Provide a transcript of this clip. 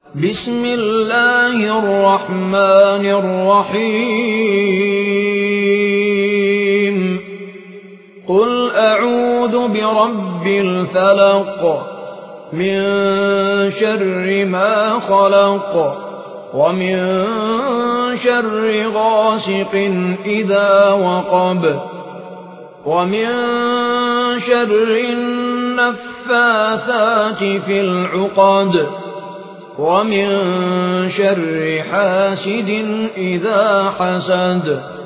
بسم الله الرحمن الرحيم قل أعوذ برب الفلق من شر ما خلق ومن شر غاسق إذا وقب ومن شر النفاثات في العقد ومن شر حاسد إذا حسد